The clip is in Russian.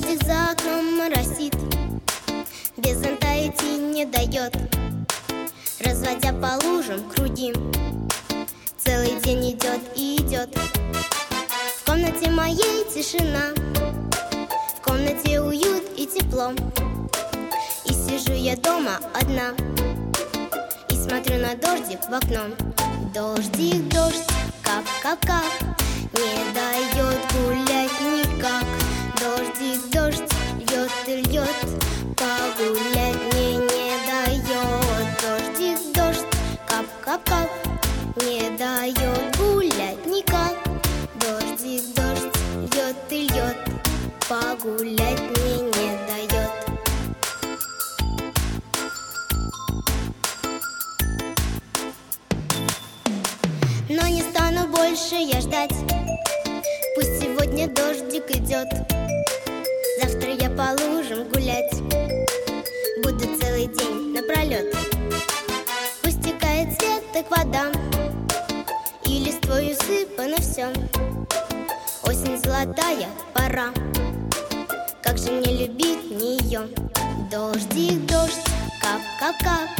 Дождик за окном моросит, без зонта идти не дает, разводя по лужам круги. Целый день идет и идет. В комнате моей тишина, в комнате уют и тепло. И сижу я дома одна и смотрю на дождик в окно. Дождик, дождь, кап-кап-кап, не дает гулять никак. Дождик, дождь, льет и льет, погулять мне не дает. Дождик, дождь, кап-кап-кап, не дает гулять никак. Дождик, дождь, льет и льет, погулять мне не дает. Но не стану больше я ждать, пусть сегодня дождик идет. Завтра я по лужам гулять буду целый день напролет. Пусть текает цветок вода, и листвой усыпано все. Осень золотая пора, как же мне любить мне ее. Дождик, дождь, кап-кап-кап,